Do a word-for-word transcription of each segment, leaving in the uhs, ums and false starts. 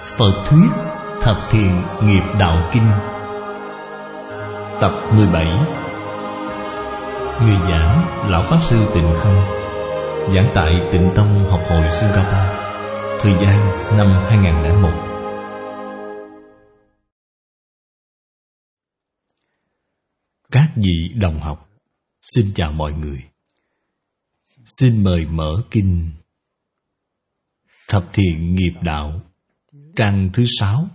Phật thuyết Thập Thiện Nghiệp Đạo Kinh. Tập mười bảy. Người giảng Lão Pháp Sư Tịnh Không, giảng tại Tịnh Tông Học hội Singapore. Thời gian năm hai nghìn không trăm lẻ một. Các vị đồng học, xin chào mọi người. Xin mời mở kinh Thập Thiện Nghiệp Đạo, trang thứ sáu.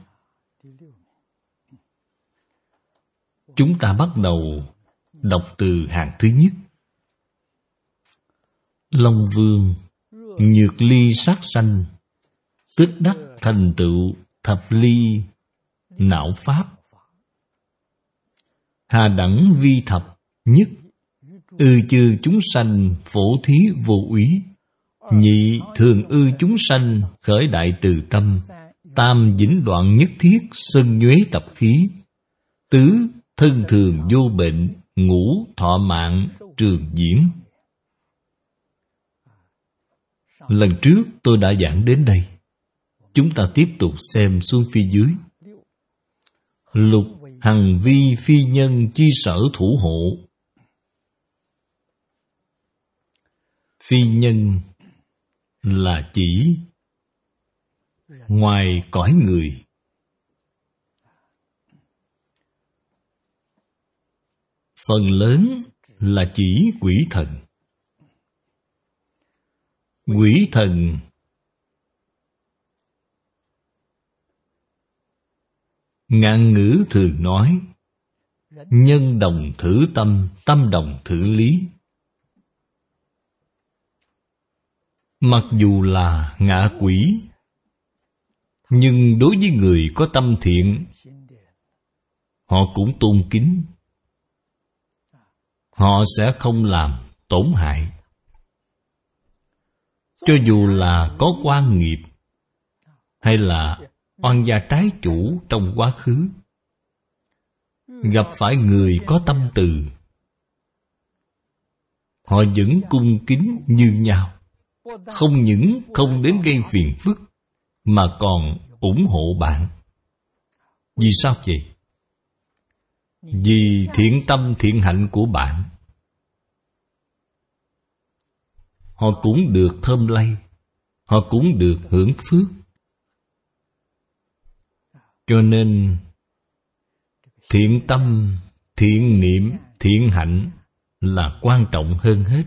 Chúng ta bắt đầu đọc từ hàng thứ nhất. Long Vương nhược ly sát sanh, tức đắc thành tựu thập ly não pháp. Hà đẳng vi thập nhất, ư chư chúng sanh phổ thí vô úy. Nhị thường ư chúng sanh khởi đại từ tâm. Tam vĩnh đoạn nhất thiết sân nhuế tập khí. Tứ thân thường vô bệnh, ngũ thọ mạng trường diễn. Lần trước tôi đã giảng đến đây. Chúng ta tiếp tục xem xuống phía dưới. Lục hằng vi phi nhân chi sở thủ hộ. Phi nhân là chỉ ngoài cõi người. Phần lớn là chỉ quỷ thần. Quỷ thần ngạn ngữ thường nói nhân đồng thử tâm, tâm đồng thử lý. Mặc dù là ngạ quỷ, nhưng đối với người có tâm thiện, họ cũng tôn kính. Họ sẽ không làm tổn hại. Cho dù là có oan nghiệp hay là oan gia trái chủ trong quá khứ, gặp phải người có tâm từ, họ vẫn cung kính như nhau. Không những không đến gây phiền phức, mà còn ủng hộ bạn. Vì sao vậy? Vì thiện tâm thiện hạnh của bạn. Họ cũng được thơm lây, họ cũng được hưởng phước. Cho nên thiện tâm, thiện niệm, thiện hạnh là quan trọng hơn hết.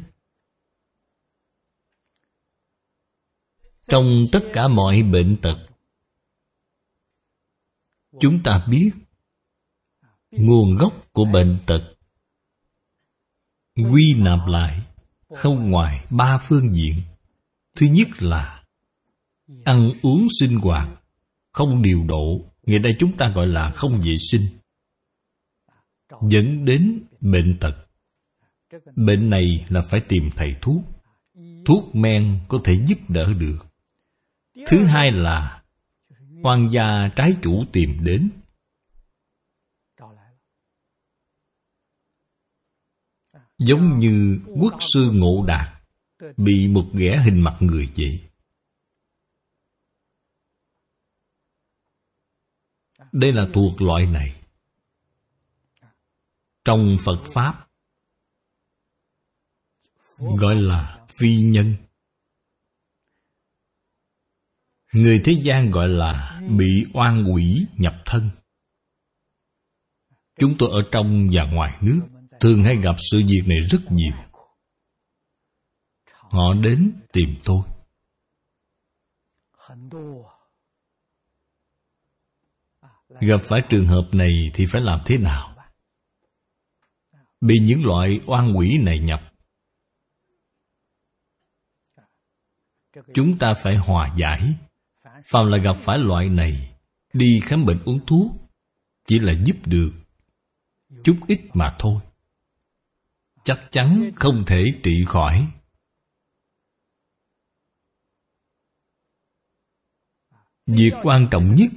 Trong tất cả mọi bệnh tật, chúng ta biết nguồn gốc của bệnh tật quy nạp lại không ngoài ba phương diện. Thứ nhất là ăn uống sinh hoạt không điều độ, ngày nay chúng ta gọi là không vệ sinh, dẫn đến bệnh tật. Bệnh này là phải tìm thầy thuốc. Thuốc men có thể giúp đỡ được. Thứ hai là oan gia trái chủ tìm đến. Giống như quốc sư Ngộ Đạt bị một ghẻ hình mặt người vậy. Đây là thuộc loại này. Trong Phật Pháp gọi là phi nhân. Người thế gian gọi là bị oan quỷ nhập thân. Chúng tôi ở trong và ngoài nước thường hay gặp sự việc này rất nhiều. Họ đến tìm tôi. Gặp phải trường hợp này thì phải làm thế nào? Bị những loại oan quỷ này nhập, chúng ta phải hòa giải. Phàm là gặp phải loại này, đi khám bệnh uống thuốc chỉ là giúp được chút ít mà thôi, chắc chắn không thể trị khỏi. Việc quan trọng nhất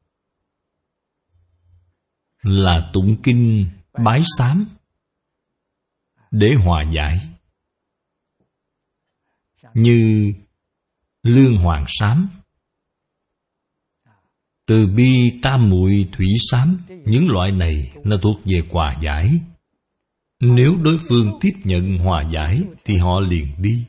là tụng kinh bái sám để hòa giải. Như Lương Hoàng Sám, Từ bi, tam muội, thủy xám, những loại này là thuộc về hòa giải. Nếu đối phương tiếp nhận hòa giải thì họ liền đi.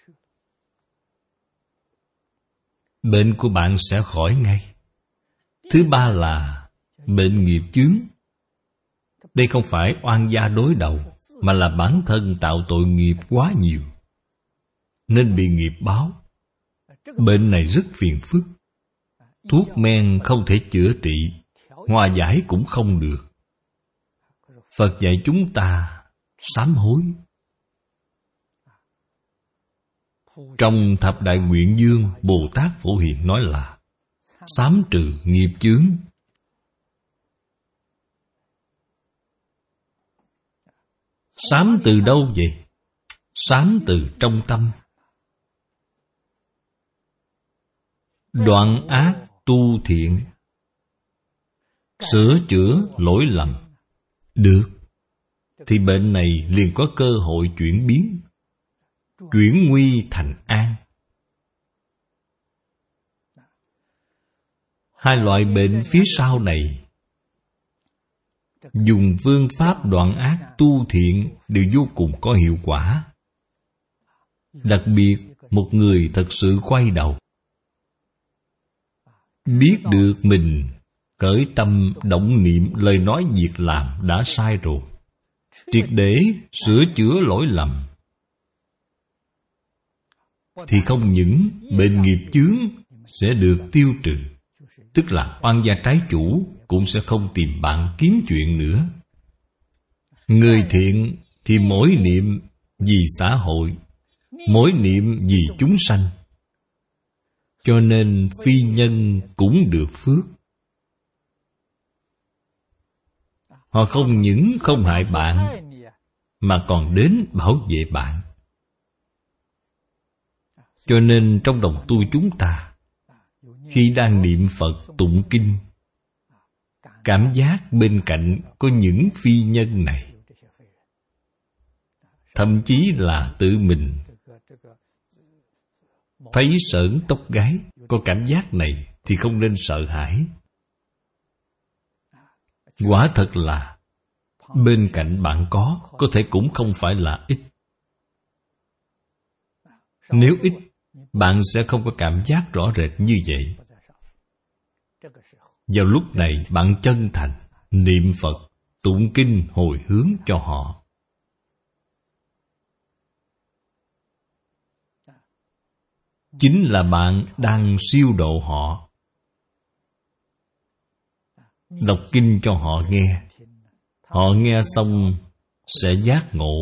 Bệnh của bạn sẽ khỏi ngay. Thứ ba là bệnh nghiệp chướng. Đây không phải oan gia đối đầu, mà là bản thân tạo tội nghiệp quá nhiều, nên bị nghiệp báo. Bệnh này rất phiền phức. Thuốc men không thể chữa trị, hòa giải cũng không được. Phật dạy chúng ta sám hối. Trong Thập Đại Nguyện Dương, Bồ Tát Phổ Hiền nói là sám trừ nghiệp chướng. Sám từ đâu vậy? Sám từ trong tâm. Đoạn ác tu thiện, sửa chữa lỗi lầm. Được, thì bệnh này liền có cơ hội chuyển biến, chuyển nguy thành an. Hai loại bệnh phía sau này, dùng phương pháp đoạn ác tu thiện đều vô cùng có hiệu quả. Đặc biệt, một người thật sự quay đầu, biết được mình khởi tâm động niệm lời nói việc làm đã sai rồi, triệt để sửa chữa lỗi lầm, thì không những bệnh nghiệp chướng sẽ được tiêu trừ, tức là oan gia trái chủ cũng sẽ không tìm bạn kiếm chuyện nữa. Người thiện thì mỗi niệm vì xã hội, mỗi niệm vì chúng sanh, cho nên phi nhân cũng được phước. Họ không những không hại bạn, mà còn đến bảo vệ bạn. Cho nên trong đồng tu chúng ta, khi đang niệm Phật tụng kinh, cảm giác bên cạnh có những phi nhân này, thậm chí là tự mình thấy sởn tóc gáy, có cảm giác này thì không nên sợ hãi. Quả thật là bên cạnh bạn có, có thể cũng không phải là ít. Nếu ít, bạn sẽ không có cảm giác rõ rệt như vậy. Vào lúc này bạn chân thành niệm Phật, tụng kinh hồi hướng cho họ. Chính là bạn đang siêu độ họ. Đọc kinh cho họ nghe, họ nghe xong sẽ giác ngộ.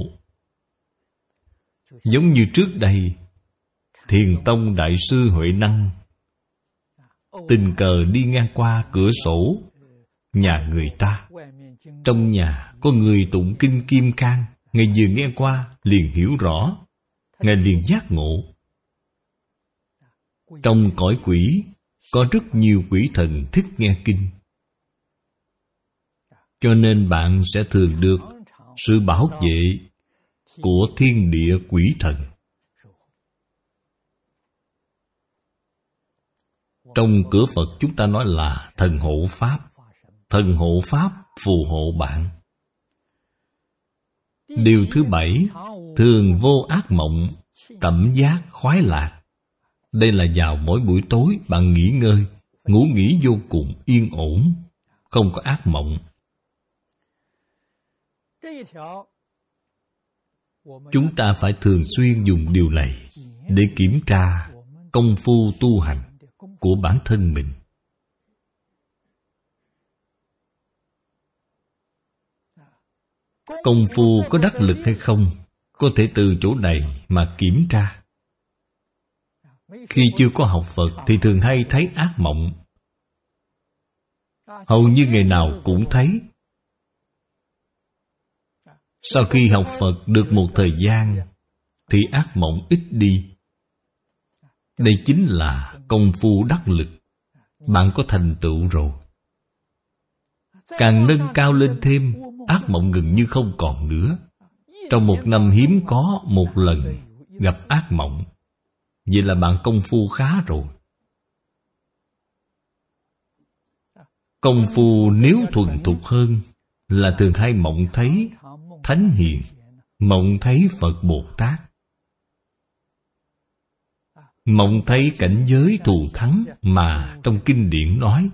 Giống như trước đây, Thiền Tông Đại sư Huệ Năng tình cờ đi ngang qua cửa sổ nhà người ta. Trong nhà có người tụng kinh Kim Cang. Ngài vừa nghe qua liền hiểu rõ, Ngài liền giác ngộ. Trong cõi quỷ có rất nhiều quỷ thần thích nghe kinh, cho nên bạn sẽ thường được sự bảo vệ của thiên địa quỷ thần. Trong cửa Phật chúng ta nói là thần hộ pháp. Thần hộ pháp phù hộ bạn. Điều thứ bảy, thường vô ác mộng, cảm giác khoái lạc. Đây là vào mỗi buổi tối bạn nghỉ ngơi, ngủ nghỉ vô cùng yên ổn, không có ác mộng. Chúng ta phải thường xuyên dùng điều này để kiểm tra công phu tu hành của bản thân mình. Công phu có đắc lực hay không, có thể từ chỗ này mà kiểm tra. Khi chưa có học Phật thì thường hay thấy ác mộng. Hầu như ngày nào cũng thấy. Sau khi học Phật được một thời gian thì ác mộng ít đi. Đây chính là công phu đắc lực. Bạn có thành tựu rồi. Càng nâng cao lên thêm, ác mộng gần như không còn nữa. Trong một năm hiếm có một lần gặp ác mộng. Vậy là bạn công phu khá rồi. Công phu nếu thuần thục hơn là thường hay mộng thấy Thánh Hiền, mộng thấy Phật Bồ Tát, mộng thấy cảnh giới thù thắng mà trong kinh điển nói.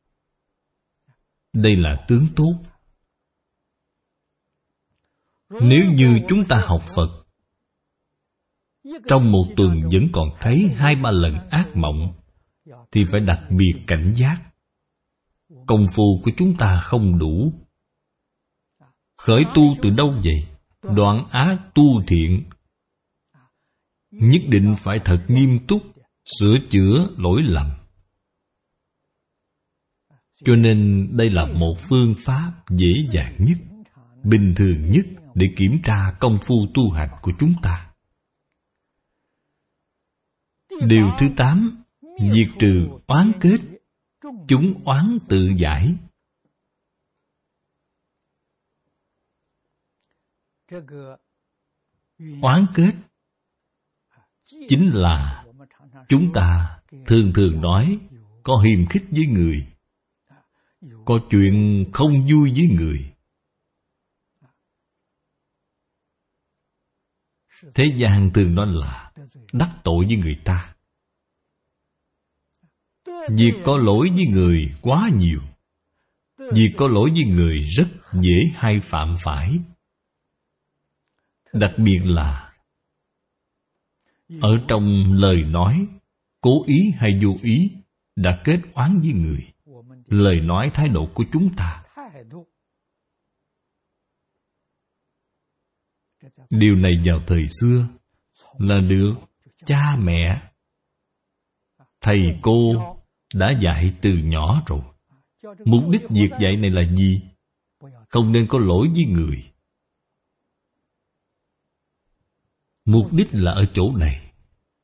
Đây là tướng tốt. Nếu như chúng ta học Phật, trong một tuần vẫn còn thấy hai ba lần ác mộng, thì phải đặc biệt cảnh giác. Công phu của chúng ta không đủ. Khởi tu từ đâu vậy? Đoạn ác tu thiện. Nhất định phải thật nghiêm túc sửa chữa lỗi lầm. Cho nên đây là một phương pháp dễ dàng nhất, bình thường nhất để kiểm tra công phu tu hành của chúng ta. Điều thứ tám, diệt trừ oán kết, chúng oán tự giải. Oán kết chính là chúng ta thường thường nói có hiềm khích với người, có chuyện không vui với người. Thế gian thường nói là đắc tội với người ta. Việc có lỗi với người quá nhiều. Việc có lỗi với người rất dễ hay phạm phải. Đặc biệt là ở trong lời nói, cố ý hay vô ý đã kết oán với người. Lời nói thái độ của chúng ta, điều này vào thời xưa là được cha mẹ, thầy cô đã dạy từ nhỏ rồi. Mục đích việc dạy này là gì? Không nên có lỗi với người. Mục đích là ở chỗ này.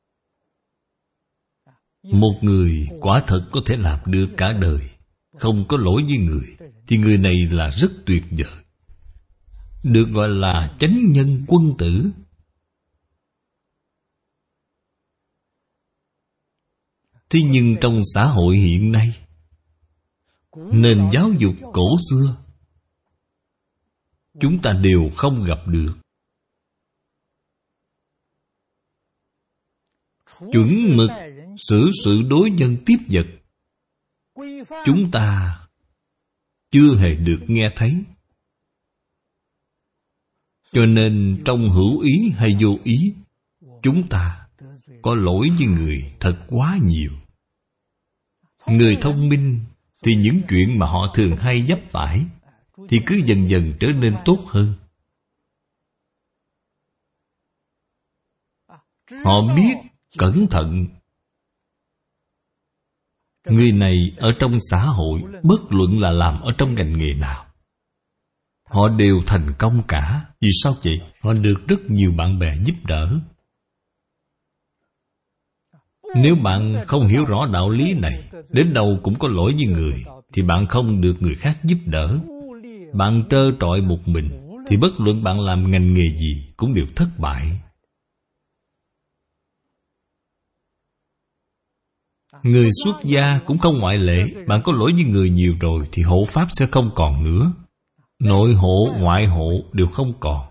Một người quả thật có thể làm được cả đời, không có lỗi với người, thì người này là rất tuyệt vời, được gọi là chánh nhân quân tử. Thế nhưng trong xã hội hiện nay, nền giáo dục cổ xưa, chúng ta đều không gặp được. Chuẩn mực xử sự đối nhân tiếp vật, chúng ta chưa hề được nghe thấy. Cho nên trong hữu ý hay vô ý, chúng ta có lỗi với người thật quá nhiều. Người thông minh thì những chuyện mà họ thường hay vấp phải thì cứ dần dần trở nên tốt hơn. Họ biết cẩn thận. Người này ở trong xã hội, bất luận là làm ở trong ngành nghề nào, họ đều thành công cả. Vì sao vậy? Họ được rất nhiều bạn bè giúp đỡ. Nếu bạn không hiểu rõ đạo lý này, đến đâu cũng có lỗi với người, thì bạn không được người khác giúp đỡ. Bạn trơ trọi một mình, thì bất luận bạn làm ngành nghề gì cũng đều thất bại. Người xuất gia cũng không ngoại lệ. Bạn có lỗi với người nhiều rồi thì hộ pháp sẽ không còn nữa. Nội hộ, ngoại hộ đều không còn.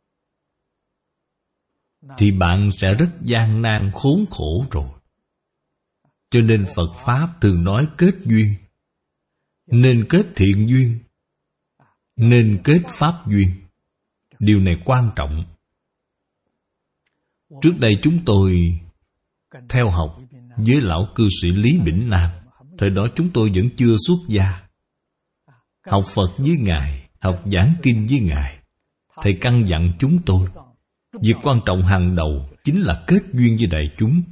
Thì bạn sẽ rất gian nan khốn khổ rồi. Cho nên Phật Pháp thường nói kết duyên. Nên kết thiện duyên, nên kết pháp duyên. Điều này quan trọng. Trước đây chúng tôi theo học với lão cư sĩ Lý Bỉnh Nam. Thời đó chúng tôi vẫn chưa xuất gia. Học Phật với Ngài, học giảng kinh với Ngài. Thầy căn dặn chúng tôi, việc quan trọng hàng đầu chính là kết duyên với đại chúng.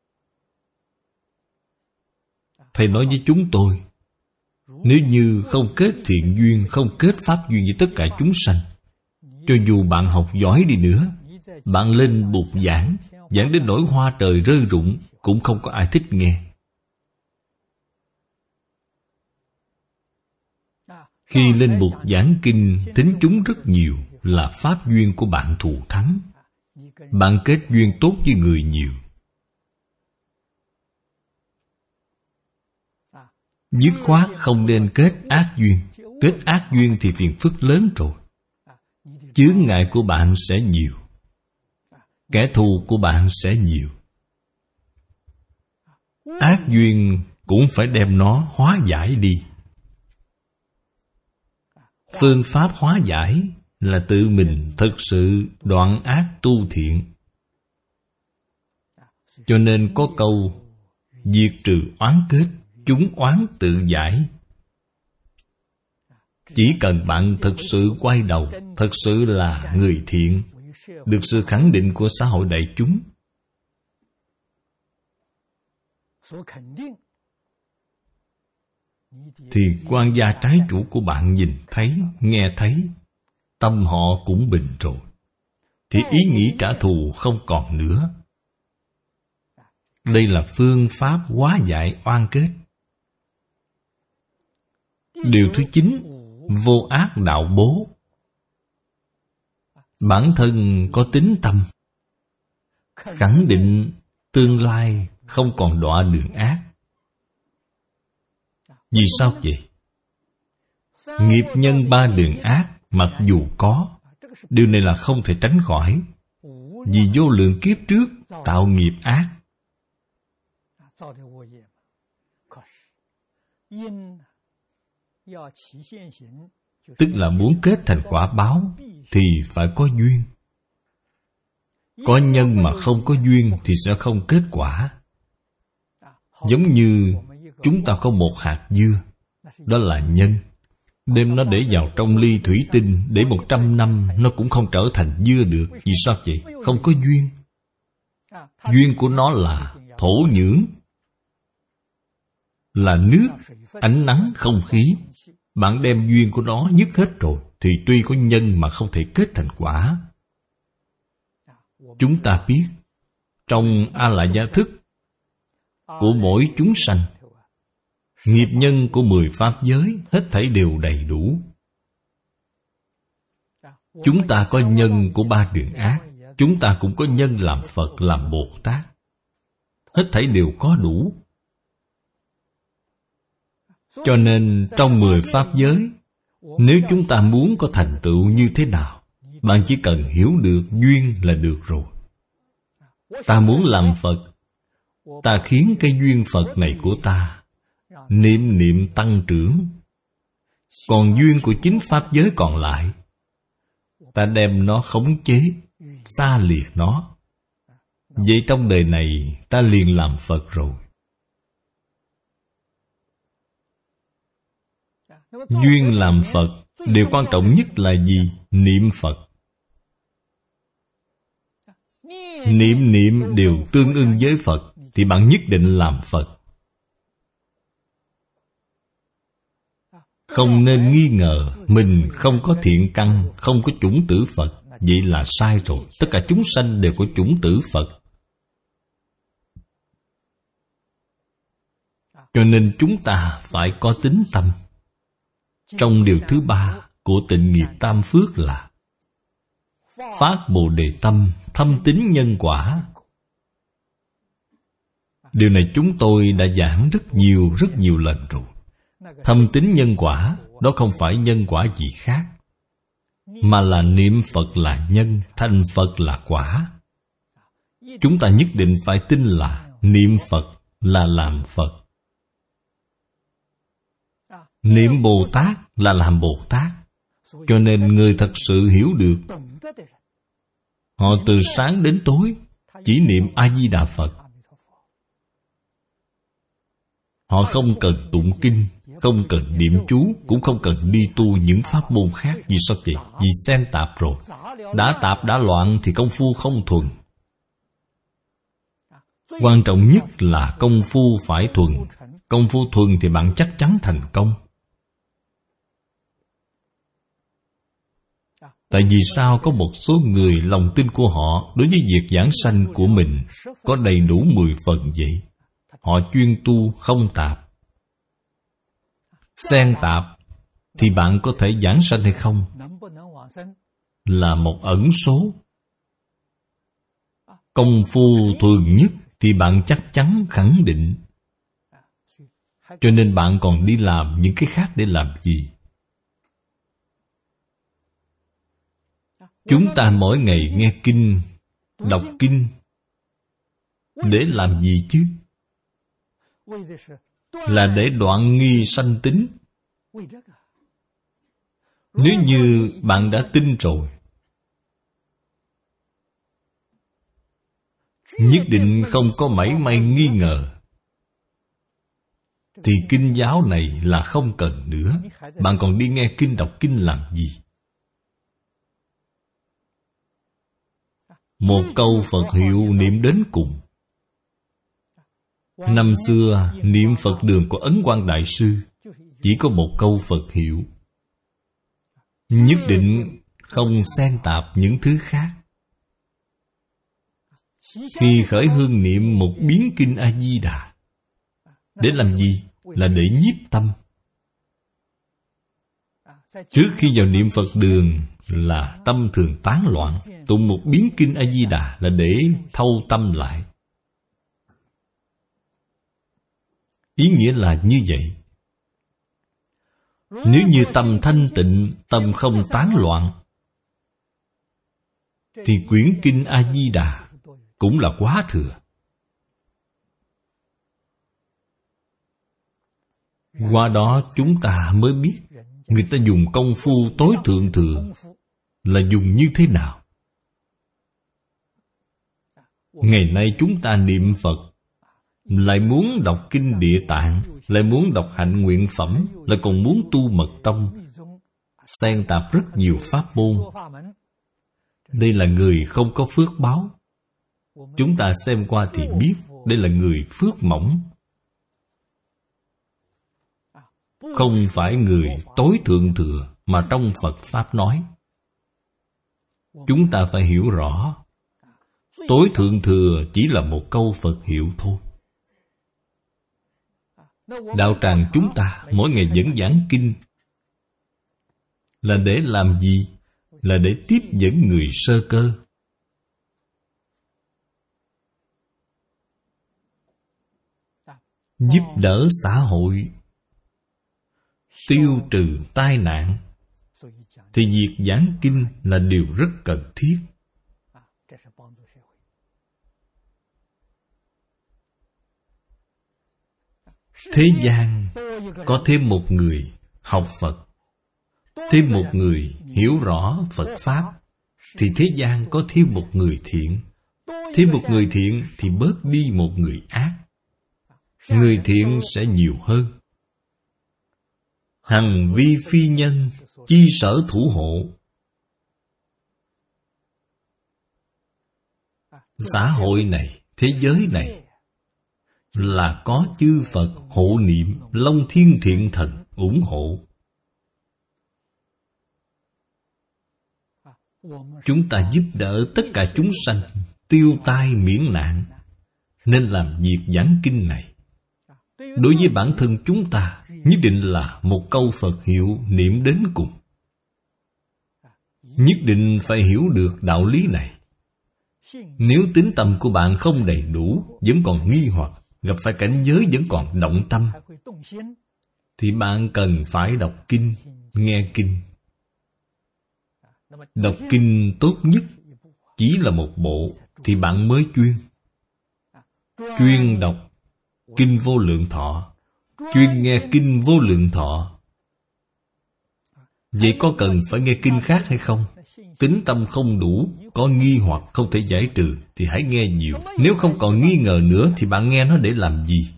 Thầy nói với chúng tôi, nếu như không kết thiện duyên, không kết pháp duyên với tất cả chúng sanh, cho dù bạn học giỏi đi nữa, bạn lên bục giảng, giảng đến nỗi hoa trời rơi rụng, cũng không có ai thích nghe. Khi lên bục giảng kinh, thính chúng rất nhiều, là pháp duyên của bạn thù thắng. Bạn kết duyên tốt với người nhiều. dứt khoát không nên kết ác duyên. Kết ác duyên thì phiền phức lớn rồi. Chướng ngại của bạn sẽ nhiều, kẻ thù của bạn sẽ nhiều. Ác duyên cũng phải đem nó hóa giải đi. Phương pháp hóa giải là tự mình thực sự đoạn ác tu thiện. Cho nên có câu diệt trừ oán kết, chúng oán tự giải. Chỉ cần bạn thực sự quay đầu, thật sự là người thiện, được sự khẳng định của xã hội đại chúng, thì quan gia trái chủ của bạn nhìn thấy, nghe thấy, tâm họ cũng bình rồi, thì ý nghĩ trả thù không còn nữa. Đây là phương pháp hóa giải oan kết. Điều thứ chín, vô ác đạo bố. Bản thân có tín tâm, khẳng định tương lai không còn đọa đường ác. Vì sao vậy? Nghiệp nhân ba đường ác mặc dù có, điều này là không thể tránh khỏi. Vì vô lượng kiếp trước tạo nghiệp ác, tức là muốn kết thành quả báo thì phải có duyên. Có nhân mà không có duyên thì sẽ không kết quả. Giống như chúng ta có một hạt dưa, đó là nhân. Đem nó để vào trong ly thủy tinh, để một trăm năm nó cũng không trở thành dưa được. Vì sao vậy? Không có duyên. Duyên của nó là thổ nhưỡng, là nước, ánh nắng, không khí. Bạn đem duyên của nó dứt hết rồi, thì tuy có nhân mà không thể kết thành quả. Chúng ta biết, trong A-lại gia thức của mỗi chúng sanh, nghiệp nhân của mười pháp giới hết thảy đều đầy đủ. Chúng ta có nhân của ba đường ác, chúng ta cũng có nhân làm Phật, làm Bồ Tát. Hết thảy đều có đủ. Cho nên trong mười pháp giới, nếu chúng ta muốn có thành tựu như thế nào, bạn chỉ cần hiểu được duyên là được rồi. Ta muốn làm Phật, ta khiến cái duyên Phật này của ta niệm niệm tăng trưởng. Còn duyên của chính pháp giới còn lại, ta đem nó khống chế, xa liệt nó. Vậy trong đời này ta liền làm Phật rồi. Duyên làm Phật, điều quan trọng nhất là gì? Niệm Phật. Niệm niệm đều tương ưng với Phật, thì bạn nhất định làm Phật. Không nên nghi ngờ mình không có thiện căn, không có chủng tử Phật. Vậy là sai rồi. Tất cả chúng sanh đều có chủng tử Phật. Cho nên chúng ta phải có tín tâm. Trong điều thứ ba của tịnh nghiệp tam phước là phát Bồ Đề tâm, thâm tín nhân quả. Điều này chúng tôi đã giảng rất nhiều, rất nhiều lần rồi. Thâm tín nhân quả, đó không phải nhân quả gì khác, mà là niệm Phật là nhân, thành Phật là quả. Chúng ta nhất định phải tin là niệm Phật là làm Phật. Niệm Bồ Tát là làm Bồ Tát. Cho nên người thật sự hiểu được, họ từ sáng đến tối chỉ niệm A-di-đà Phật. Họ không cần tụng kinh, không cần niệm chú, cũng không cần đi tu những pháp môn khác. Vì sao vậy? Vì xen tạp rồi. Đã tạp đã loạn thì công phu không thuần. Quan trọng nhất là công phu phải thuần. Công phu thuần thì bạn chắc chắn thành công. Tại vì sao có một số người lòng tin của họ đối với việc giảng sanh của mình có đầy đủ mười phần vậy? Họ chuyên tu không tạp. Xen tạp thì bạn có thể giảng sanh hay không là một ẩn số. Công phu thuần nhất thì bạn chắc chắn khẳng định. Cho nên bạn còn đi làm những cái khác để làm gì? Chúng ta mỗi ngày nghe kinh, đọc kinh để làm gì chứ? Là để đoạn nghi sanh tính. Nếu như bạn đã tin rồi, nhất định không có mảy may nghi ngờ, thì kinh giáo này là không cần nữa. Bạn còn đi nghe kinh đọc kinh làm gì? Một câu Phật hiệu niệm đến cùng. Năm xưa niệm Phật đường của Ấn Quang Đại Sư chỉ có một câu Phật hiệu, nhất định không xen tạp những thứ khác. Khi khởi hương niệm một biến kinh A-di-đà, để làm gì? Là để nhiếp tâm. Trước khi vào niệm Phật đường là tâm thường tán loạn, tụng một biến kinh A-di-đà là để thâu tâm lại. Ý nghĩa là như vậy. Nếu như tâm thanh tịnh, tâm không tán loạn, thì quyển kinh A-di-đà cũng là quá thừa. Qua đó chúng ta mới biết người ta dùng công phu tối thượng thừa là dùng như thế nào. Ngày nay chúng ta niệm Phật, lại muốn đọc kinh Địa Tạng, lại muốn đọc hạnh nguyện phẩm, lại còn muốn tu mật tông, xen tạp rất nhiều pháp môn. Đây là người không có phước báo. Chúng ta xem qua thì biết đây là người phước mỏng, không phải người tối thượng thừa mà trong Phật Pháp nói. Chúng ta phải hiểu rõ, tối thượng thừa chỉ là một câu Phật hiệu thôi. Đạo tràng chúng ta mỗi ngày dẫn giảng kinh là để làm gì? Là để tiếp dẫn người sơ cơ. Giúp đỡ xã hội, tiêu trừ tai nạn, thì việc giảng kinh là điều rất cần thiết. Thế gian có thêm một người học Phật, thêm một người hiểu rõ Phật Pháp, thì thế gian có thêm một người thiện. Thêm một người thiện thì bớt đi một người ác. Người thiện sẽ nhiều hơn. Hằng vi phi nhân, chi sở thủ hộ. Xã hội này, thế giới này là có chư Phật hộ niệm, Long Thiên Thiện Thần ủng hộ. Chúng ta giúp đỡ tất cả chúng sanh tiêu tai miễn nạn, nên làm việc giảng kinh này. Đối với bản thân chúng ta, nhất định là một câu Phật hiệu niệm đến cùng. Nhất định phải hiểu được đạo lý này. Nếu tín tâm của bạn không đầy đủ, vẫn còn nghi hoặc, gặp phải cảnh giới vẫn còn động tâm, thì bạn cần phải đọc kinh, nghe kinh. Đọc kinh tốt nhất chỉ là một bộ thì bạn mới chuyên. Chuyên đọc kinh Vô Lượng Thọ, chuyên nghe kinh Vô Lượng Thọ. Vậy có cần phải nghe kinh khác hay không? Tín tâm không đủ, có nghi hoặc không thể giải trừ thì hãy nghe nhiều. Nếu không còn nghi ngờ nữa thì bạn nghe nó để làm gì?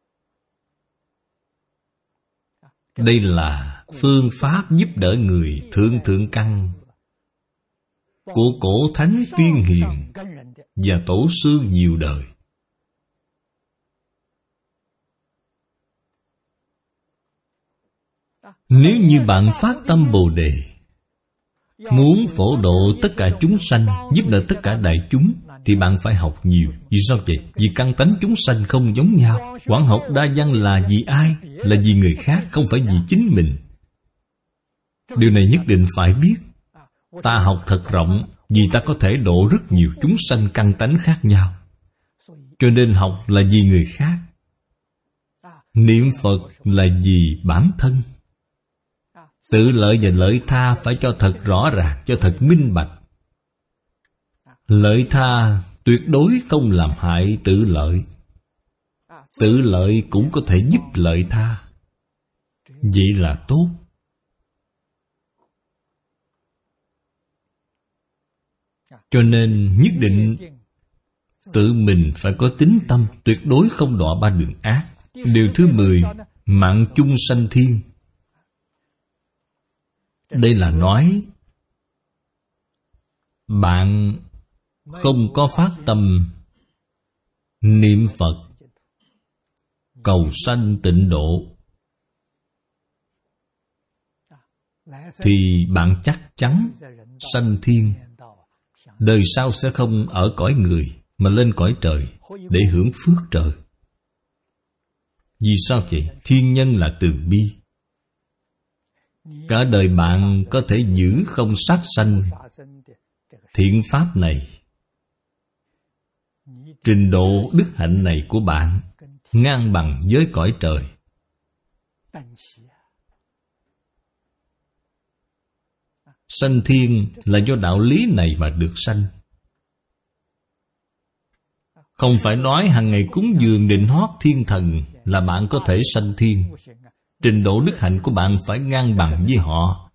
Đây là phương pháp giúp đỡ người thượng thượng căn của cổ thánh tiên hiền và tổ sư nhiều đời. Nếu như bạn phát tâm Bồ Đề, muốn phổ độ tất cả chúng sanh, giúp đỡ tất cả đại chúng, thì bạn phải học nhiều. Vì sao vậy? Vì căn tánh chúng sanh không giống nhau. Quảng học đa văn là vì ai? Là vì người khác, không phải vì chính mình. Điều này nhất định phải biết. Ta học thật rộng, vì ta có thể độ rất nhiều chúng sanh căn tánh khác nhau. Cho nên học là vì người khác. Niệm Phật là vì bản thân. Tự lợi và lợi tha phải cho thật rõ ràng, cho thật minh bạch. Lợi tha tuyệt đối không làm hại tự lợi. Tự lợi cũng có thể giúp lợi tha. Vậy là tốt. Cho nên nhất định tự mình phải có tín tâm, tuyệt đối không đọa ba đường ác. Điều thứ mười, mạng chung sanh thiên. Đây là nói bạn không có phát tâm niệm Phật cầu sanh tịnh độ thì bạn chắc chắn sanh thiên. Đời sau sẽ không ở cõi người mà lên cõi trời để hưởng phước trời. Vì sao vậy? Thiên nhân là từ bi. Cả đời bạn có thể giữ không sát sanh thiện pháp này. Trình độ đức hạnh này của bạn ngang bằng với cõi trời. Sanh thiên là do đạo lý này mà được sanh. Không phải nói hàng ngày cúng dường định hót thiên thần là bạn có thể sanh thiên. Trình độ đức hạnh của bạn phải ngang bằng với họ.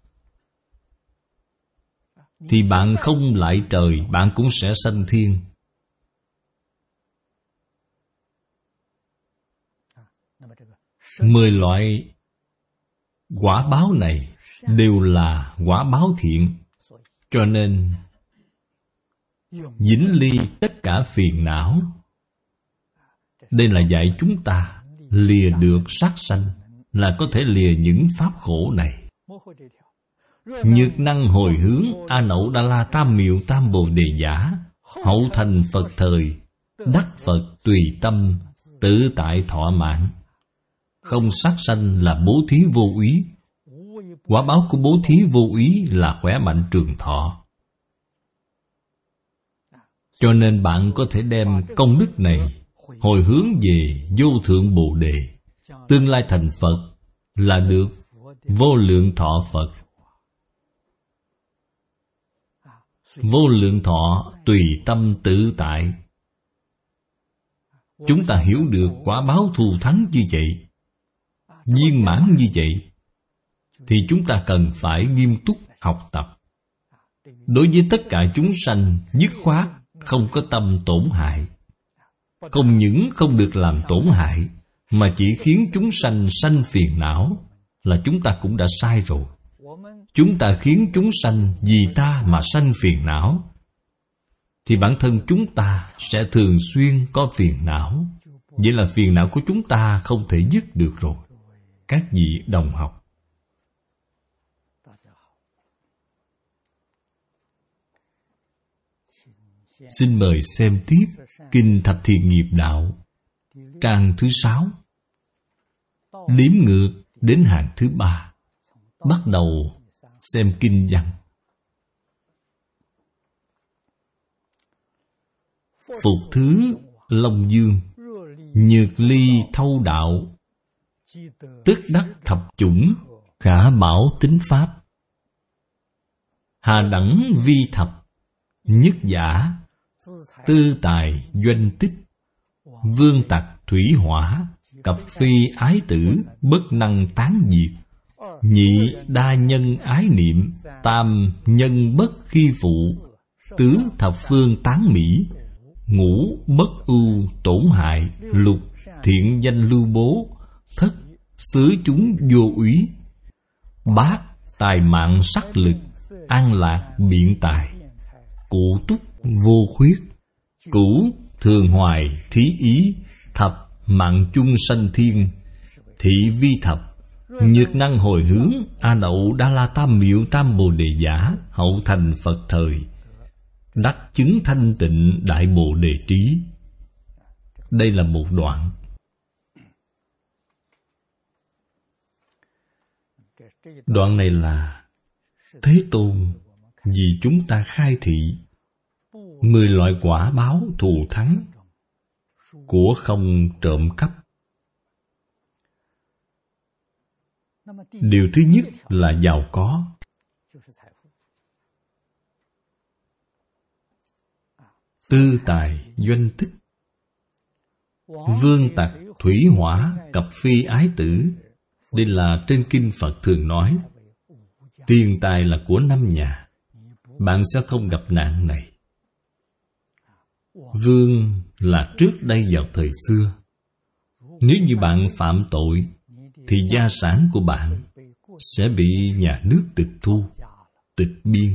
Thì bạn không lại trời, bạn cũng sẽ sanh thiên. Mười loại quả báo này đều là quả báo thiện. Cho nên vĩnh ly tất cả phiền não. Đây là dạy chúng ta lìa được sát sanh, là có thể lìa những pháp khổ này. Nhược năng hồi hướng A Nậu Đa La Tam Miệu Tam Bồ Đề Giả, hậu thành Phật thời, đắc Phật tùy tâm, tự tại thọ mạng. Không sát sanh là bố thí vô úy. Quả báo của bố thí vô úy là khỏe mạnh trường thọ. Cho nên bạn có thể đem công đức này hồi hướng về vô thượng Bồ Đề, tương lai thành Phật là được vô lượng thọ Phật. Vô lượng thọ tùy tâm tự tại. Chúng ta hiểu được quả báo thù thắng như vậy, viên mãn như vậy, thì chúng ta cần phải nghiêm túc học tập. Đối với tất cả chúng sanh, dứt khoát không có tâm tổn hại. Không những không được làm tổn hại, mà chỉ khiến chúng sanh sanh phiền não, là chúng ta cũng đã sai rồi. Chúng ta khiến chúng sanh vì ta mà sanh phiền não, thì bản thân chúng ta sẽ thường xuyên có phiền não. Vậy là phiền não của chúng ta không thể dứt được rồi. Các vị đồng học, xin mời xem tiếp Kinh Thập Thiện Nghiệp Đạo, trang thứ sáu, đếm ngược đến hàng thứ ba. Bắt đầu xem kinh văn. Phục thứ Long Dương, nhược ly thâu đạo, tức đắc thập chủng, khả bảo tính pháp. Hà đẳng vi thập, nhất giả, tư tài doanh tích, vương tặc thủy hỏa, cập phi ái tử, bất năng tán diệt. Nhị đa nhân ái niệm, tam nhân bất khi phụ, tứ thập phương tán mỹ, ngũ bất ưu tổn hại, lục thiện danh lưu bố, thất xứ chúng vô úy, bát tài mạng sắc lực, an lạc biện tài, cụ túc vô khuyết, cửu thường hoài thí ý, thập mạng chung sanh thiên, thị vi thập, nhược năng hồi hướng A Nậu Đa La Tam Miệu Tam Bồ Đề Giả, hậu thành Phật thời, đắc chứng thanh tịnh đại Bồ Đề trí. Đây là một đoạn. Đoạn này là Thế Tôn vì chúng ta khai thị mười loại quả báo thù thắng của không trộm cắp. Điều thứ nhất là giàu có. Tư tài doanh tích, vương tặc, thủy hỏa, cập phi ái tử. Đây là trên kinh Phật thường nói, tiền tài là của năm nhà, bạn sẽ không gặp nạn này. Vương là trước đây vào thời xưa. Nếu như bạn phạm tội, thì gia sản của bạn sẽ bị nhà nước tịch thu, tịch biên.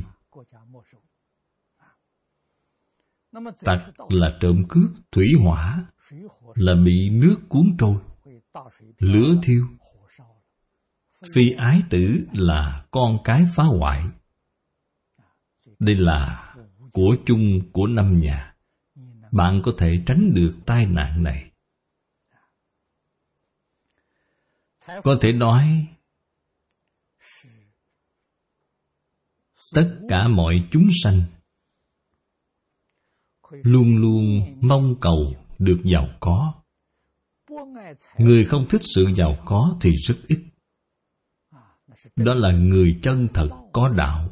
Tặc là trộm cướp, thủy hỏa là bị nước cuốn trôi, lửa thiêu. Phi ái tử là con cái phá hoại. Đây là của chung của năm nhà. Bạn có thể tránh được tai nạn này. Có thể nói, tất cả mọi chúng sanh luôn luôn mong cầu được giàu có. Người không thích sự giàu có thì rất ít. Đó là người chân thật có đạo,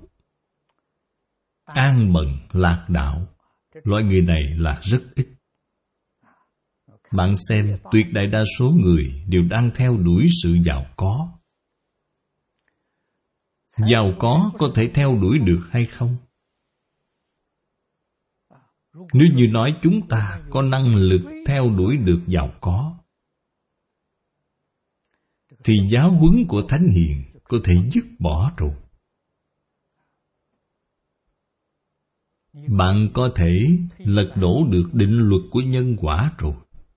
an bần lạc đạo. Loại người này là rất ít. Bạn xem, tuyệt đại đa số người đều đang theo đuổi sự giàu có. Giàu có có thể theo đuổi được hay không? Nếu như nói chúng ta có năng lực theo đuổi được giàu có, thì giáo huấn của Thánh Hiền có thể dứt bỏ rồi. Bạn có thể lật đổ được định luật của nhân quả rồi.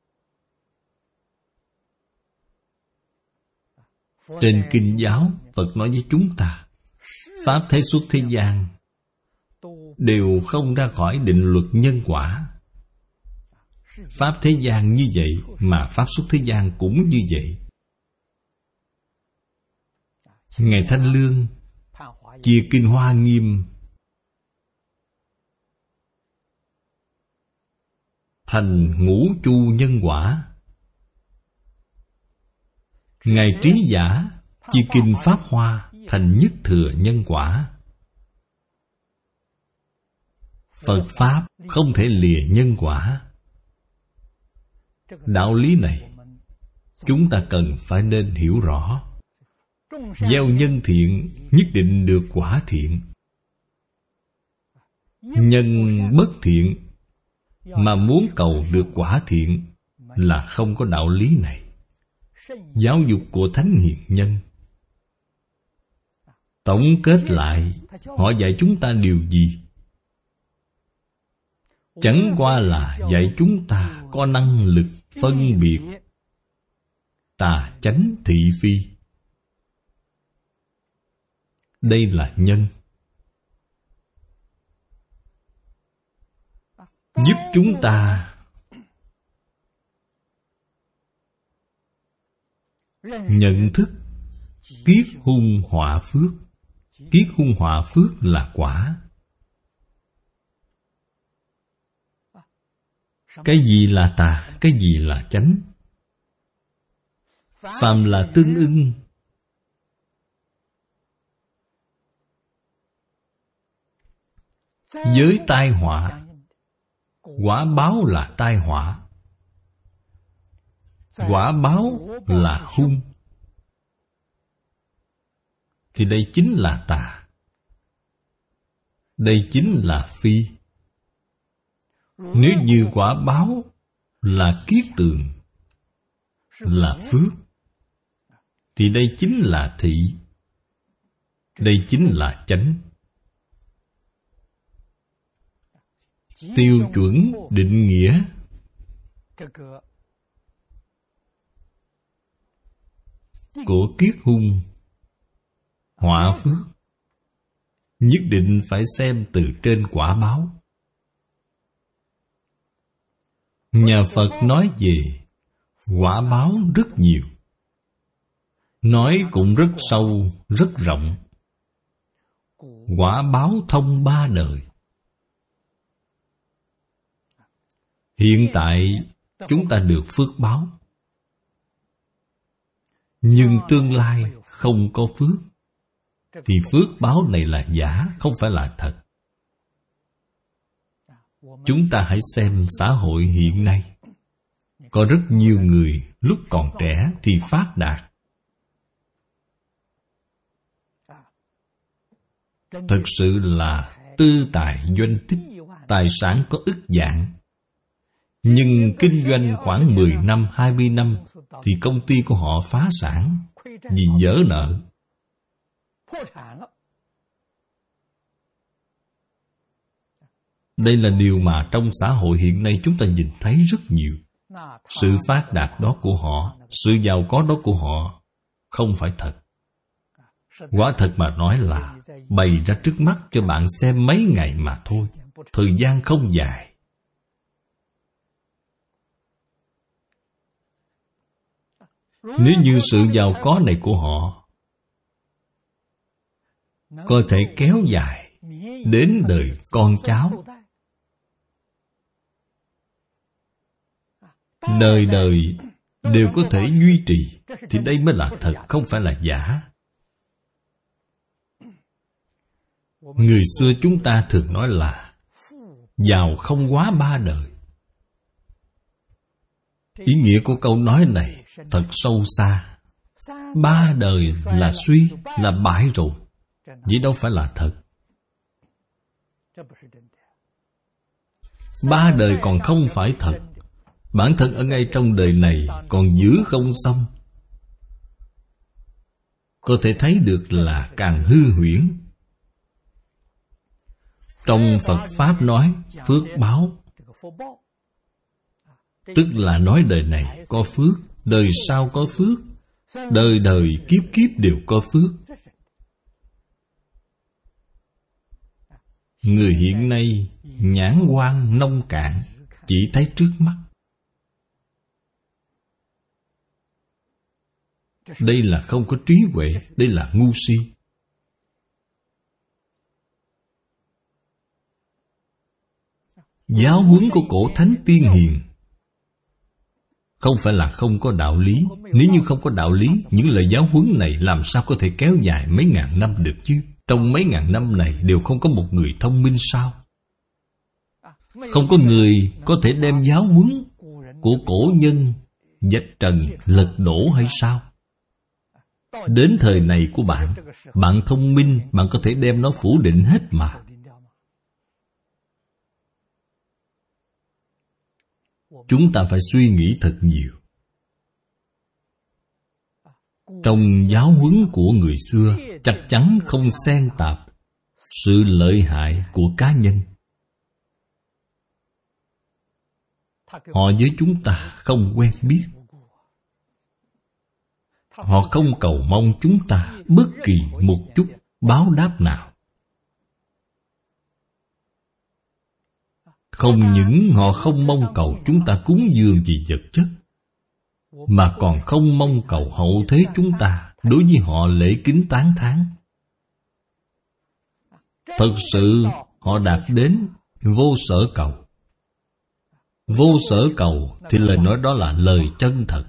Trên kinh giáo, Phật nói với chúng ta, pháp thế xuất thế gian đều không ra khỏi định luật nhân quả. Pháp thế gian như vậy, mà pháp xuất thế gian cũng như vậy. Ngài Thanh Lương chia kinh Hoa Nghiêm thành ngũ chu nhân quả. Ngài Trí Giả chia kinh Pháp Hoa thành nhất thừa nhân quả. Phật Pháp không thể lìa nhân quả. Đạo lý này chúng ta cần phải nên hiểu rõ. Gieo nhân thiện nhất định được quả thiện. Nhân bất thiện mà muốn cầu được quả thiện là không có đạo lý này. Giáo dục của Thánh Hiền Nhân tổng kết lại, họ dạy chúng ta điều gì? Chẳng qua là dạy chúng ta có năng lực phân biệt tà chánh thị phi. Đây là nhân. Giúp chúng ta nhận thức kiết hung họa phước. Kiết hung họa phước là quả. Cái gì là tà, cái gì là chánh? Phàm là tương ưng. Với tai họa, quả báo là tai họa. Quả báo là hung, thì đây chính là tà. Đây chính là phi. Nếu như quả báo là kiết tường, là phước, thì đây chính là thị. Đây chính là chánh. Tiêu chuẩn định nghĩa của kiết hung họa phước nhất định phải xem từ trên quả báo. Nhà Phật nói về quả báo rất nhiều, nói cũng rất sâu, rất rộng. Quả báo thông ba đời. Hiện tại chúng ta được phước báo. nhưng tương lai không có phước, thì phước báo này là giả, không phải là thật. Chúng ta hãy xem xã hội hiện nay. Có rất nhiều người lúc còn trẻ thì phát đạt. Thật sự là tư tài doanh tích, tài sản có ức dạng. Nhưng kinh doanh khoảng mười năm, hai mươi năm thì công ty của họ phá sản vì vỡ nợ. Đây là điều mà trong xã hội hiện nay chúng ta nhìn thấy rất nhiều. Sự phát đạt đó của họ, sự giàu có đó của họ không phải thật. Quả thật mà nói là bày ra trước mắt cho bạn xem mấy ngày mà thôi. Thời gian không dài. Nếu như sự giàu có này của họ có thể kéo dài đến đời con cháu, đời đời đều có thể duy trì, thì đây mới là thật, không phải là giả. Người xưa chúng ta thường nói là giàu không quá ba đời. Ý nghĩa của câu nói này thật sâu xa. Ba đời là suy, là bại rồi. Vậy đâu phải là thật. Ba đời còn không phải thật. Bản thân ở ngay trong đời này còn giữ không xong. Có thể thấy được là càng hư huyễn. Trong Phật Pháp nói phước báo, tức là nói đời này có phước, đời sau có phước, đời đời kiếp kiếp đều có phước. Người hiện nay nhãn quan nông cạn, chỉ thấy trước mắt. Đây là không có trí huệ, đây là ngu si. Giáo huấn của cổ thánh tiên hiền không phải là không có đạo lý. Nếu như không có đạo lý, những lời giáo huấn này làm sao có thể kéo dài mấy ngàn năm được chứ? Trong mấy ngàn năm này đều không có một người thông minh sao? Không có người có thể đem giáo huấn của cổ nhân vạch trần lật đổ hay sao? Đến thời này của bạn, bạn thông minh, bạn có thể đem nó phủ định hết mà. Chúng ta phải suy nghĩ thật nhiều. Trong giáo huấn của người xưa chắc chắn không xen tạp sự lợi hại của cá nhân. Họ với chúng ta không quen biết. Họ không cầu mong chúng ta bất kỳ một chút báo đáp nào. Không những họ không mong cầu chúng ta cúng dường vì vật chất, mà còn không mong cầu hậu thế chúng ta đối với họ lễ kính tán thán. Thật sự họ đạt đến vô sở cầu. Vô sở cầu thì lời nói đó là lời chân thật.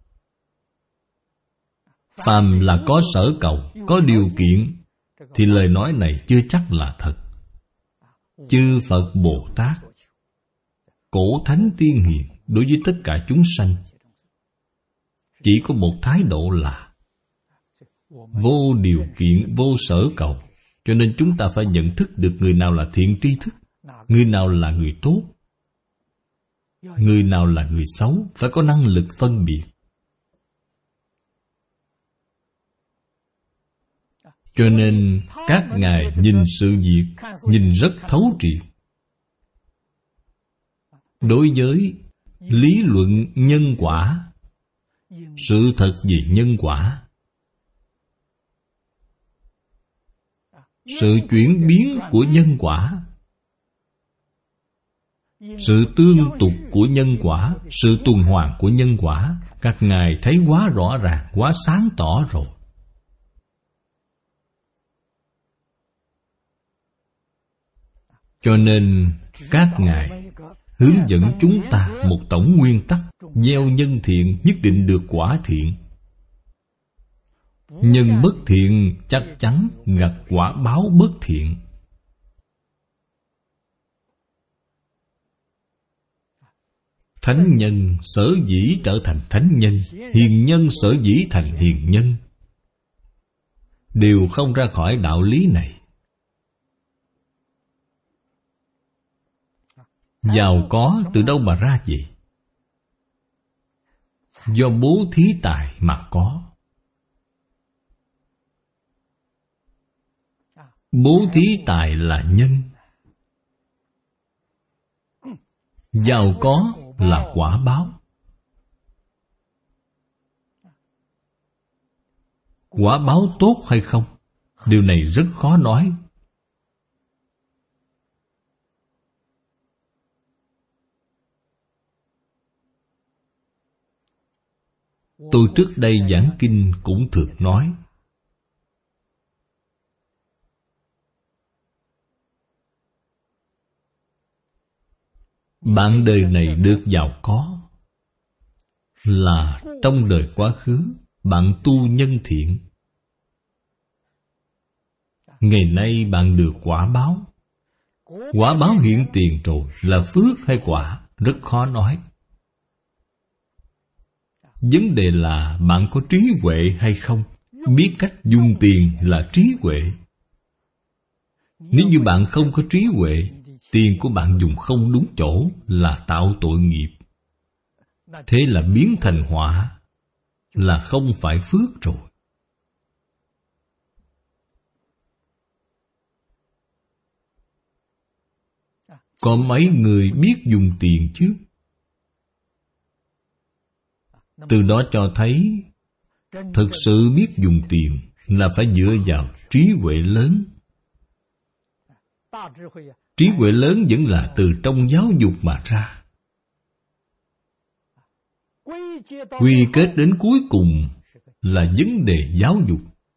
Phàm là có sở cầu, có điều kiện, thì lời nói này chưa chắc là thật. Chư Phật Bồ Tát, cổ thánh tiên hiền đối với tất cả chúng sanh chỉ có một thái độ là vô điều kiện, vô sở cầu. Cho nên chúng ta phải nhận thức được người nào là thiện tri thức, người nào là người tốt, người nào là người xấu, phải có năng lực phân biệt. Cho nên các ngài nhìn sự việc, nhìn rất thấu triệt. Đối với lý luận nhân quả, sự thật về nhân quả, sự chuyển biến của nhân quả, sự tương tục của nhân quả, sự tuần hoàn của nhân quả, các ngài thấy quá rõ ràng, quá sáng tỏ rồi. Cho nên các ngài hướng dẫn chúng ta một tổng nguyên tắc: gieo nhân thiện nhất định được quả thiện. Nhân bất thiện chắc chắn gặp quả báo bất thiện. Thánh nhân sở dĩ trở thành thánh nhân, hiền nhân sở dĩ thành hiền nhân, đều không ra khỏi đạo lý này. Giàu có từ đâu mà ra vậy? Do bố thí tài mà có. Bố thí tài là nhân, giàu có là quả báo. Quả báo tốt hay không, điều này rất khó nói. Tôi trước đây giảng kinh cũng thường nói, bạn đời này được giàu có là trong đời quá khứ bạn tu nhân thiện. Ngày nay bạn được quả báo. Quả báo hiện tiền rồi là phước hay quả, rất khó nói. Vấn đề là bạn có trí huệ hay không. Biết cách dùng tiền là trí huệ. Nếu như bạn không có trí huệ, tiền của bạn dùng không đúng chỗ là tạo tội nghiệp. Thế là biến thành họa, là không phải phước rồi. Có mấy người biết dùng tiền chứ? Từ đó cho thấy thực sự biết dùng tiền là phải dựa vào trí huệ lớn. Trí huệ lớn vẫn là từ trong giáo dục mà ra. Quy kết đến cuối cùng là vấn đề giáo dục.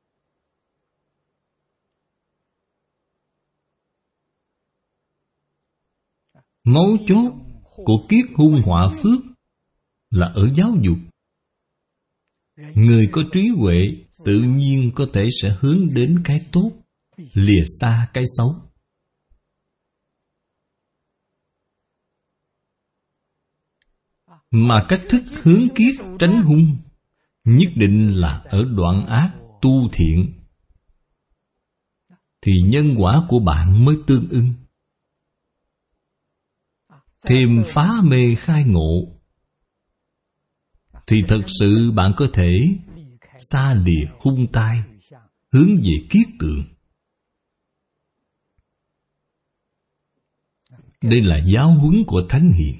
Mấu chốt của kiết hung họa phước là ở giáo dục. Người có trí huệ tự nhiên có thể sẽ hướng đến cái tốt, lìa xa cái xấu. Mà cách thức hướng kiết tránh hung nhất định là ở đoạn ác tu thiện, thì nhân quả của bạn mới tương ưng. Thêm phá mê khai ngộ, thì thật sự bạn có thể xa lìa hung tai, hướng về kiết tượng. Đây là giáo huấn của Thánh Hiền.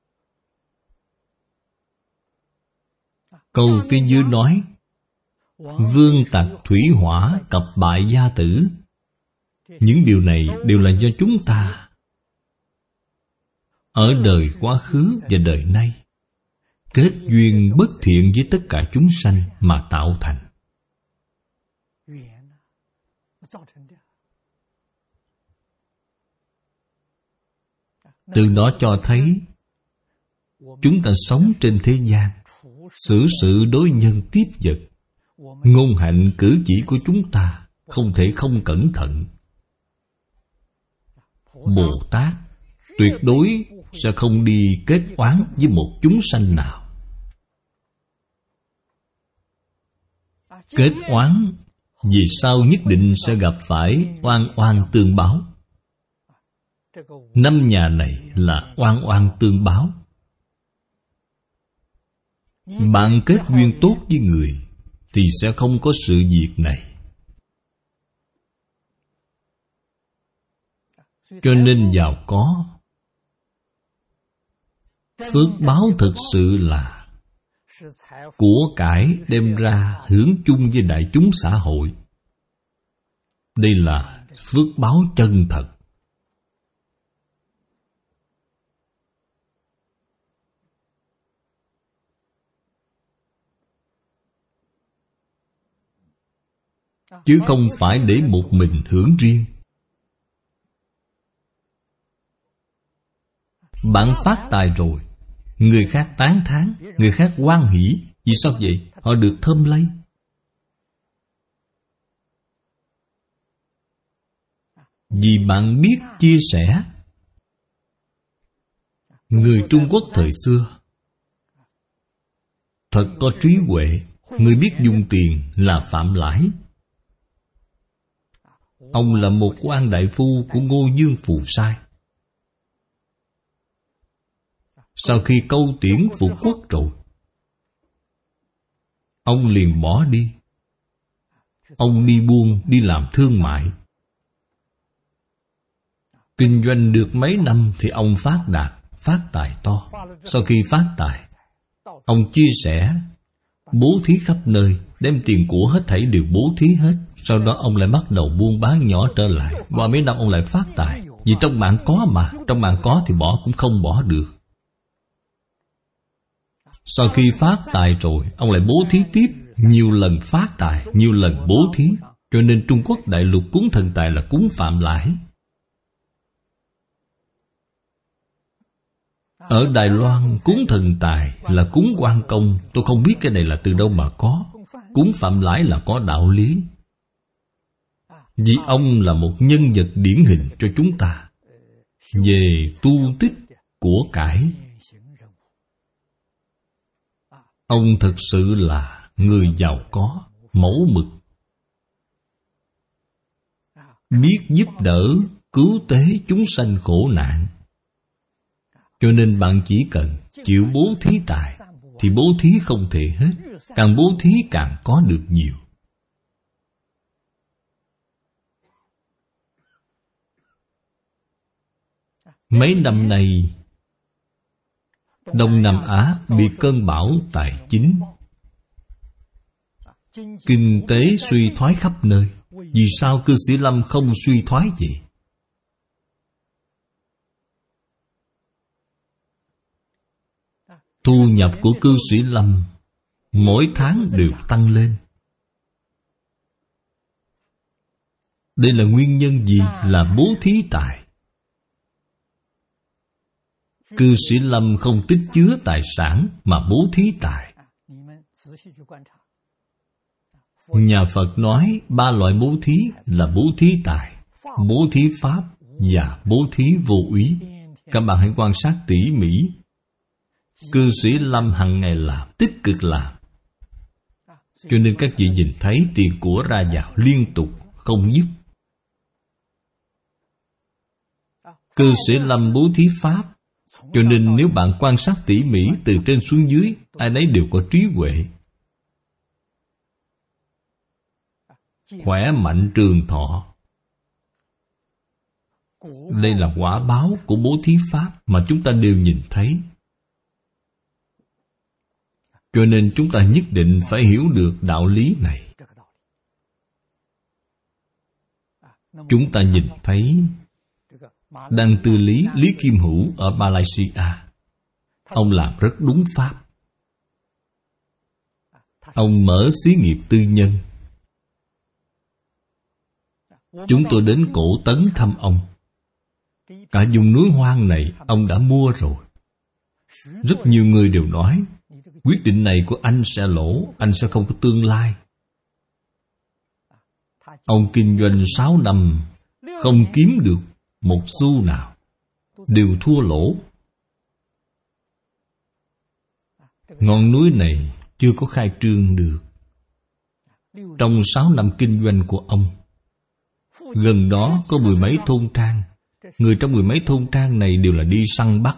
Câu phía dưới nói, vương tặc thủy hỏa cập bại gia tử. Những điều này đều là do chúng ta ở đời quá khứ và đời nay kết duyên bất thiện với tất cả chúng sanh mà tạo thành. Từ đó cho thấy chúng ta sống trên thế gian, xử sự đối nhân tiếp vật, ngôn hạnh cử chỉ của chúng ta không thể không cẩn thận. Bồ Tát tuyệt đối sẽ không đi kết oán với một chúng sanh nào. Kết oán vì sao nhất định sẽ gặp phải oan oan tương báo. Năm nhà này là oan oan tương báo. Bạn kết duyên tốt với người thì sẽ không có sự việc này. Cho nên giàu có, phước báo thực sự là của cải đem ra hưởng chung với đại chúng xã hội. Đây là phước báo chân thật. Chứ không phải để một mình hưởng riêng. Bạn phát tài rồi, người khác tán thán, người khác hoan hỷ. Vì sao vậy? Họ được thơm lây. Vì bạn biết chia sẻ. Người Trung Quốc thời xưa thật có trí huệ. Người biết dùng tiền là Phạm Lãi. Ông là một quan đại phu của Ngô Dương Phù Sai. Sau khi câu tiễn phục quốc rồi, ông liền bỏ đi. Ông đi buôn, đi làm thương mại. Kinh doanh được mấy năm thì ông phát đạt, phát tài to. Sau khi phát tài, ông chia sẻ, bố thí khắp nơi, đem tiền của hết thảy đều bố thí hết. Sau đó ông lại bắt đầu buôn bán nhỏ trở lại. Qua mấy năm ông lại phát tài. Vì trong bạn có mà, trong bạn có thì bỏ cũng không bỏ được. Sau khi phát tài rồi, ông lại bố thí tiếp. Nhiều lần phát tài, nhiều lần bố thí. Cho nên Trung Quốc đại lục cúng thần tài là cúng Phạm Lãi. Ở Đài Loan cúng thần tài là cúng Quan Công. Tôi không biết cái này là từ đâu mà có. Cúng Phạm Lãi là có đạo lý. Vì ông là một nhân vật điển hình cho chúng ta về tu tích của cải. Ông thực sự là người giàu có, mẫu mực, biết giúp đỡ, cứu tế chúng sanh khổ nạn. Cho nên bạn chỉ cần chịu bố thí tài thì bố thí không thể hết. Càng bố thí càng có được nhiều. Mấy năm nay Đông Nam Á bị cơn bão tài chính, kinh tế suy thoái khắp nơi. Vì sao cư sĩ Lâm không suy thoái vậy? Thu nhập của cư sĩ Lâm mỗi tháng đều tăng lên. Đây là nguyên nhân gì? Là bố thí tài. Cư sĩ Lâm không tích chứa tài sản mà bố thí tài. Nhà Phật nói ba loại bố thí là bố thí tài, bố thí pháp và bố thí vô úy. Các bạn hãy quan sát tỉ mỉ. Cư sĩ Lâm hàng ngày làm, tích cực làm. Cho nên các vị nhìn thấy tiền của ra vào liên tục, không dứt. Cư sĩ Lâm bố thí pháp. Cho nên nếu bạn quan sát tỉ mỉ từ trên xuống dưới, ai nấy đều có trí huệ, khỏe mạnh trường thọ. Đây là quả báo của bố thí pháp mà chúng ta đều nhìn thấy. Cho nên chúng ta nhất định phải hiểu được đạo lý này. Chúng ta nhìn thấy Đăng Tư Lý Lý Kim Hữu ở Malaysia, ông làm rất đúng pháp. Ông mở xí nghiệp tư nhân. Chúng tôi đến Cổ Tấn thăm ông. Cả vùng núi hoang này ông đã mua rồi. Rất nhiều người đều nói quyết định này của anh sẽ lỗ, anh sẽ không có tương lai. Ông kinh doanh sáu năm không kiếm được một xu nào, đều thua lỗ. Ngọn núi này chưa có khai trương được. Trong sáu năm kinh doanh của ông, gần đó có mười mấy thôn trang. Người trong mười mấy thôn trang này đều là đi săn bắt.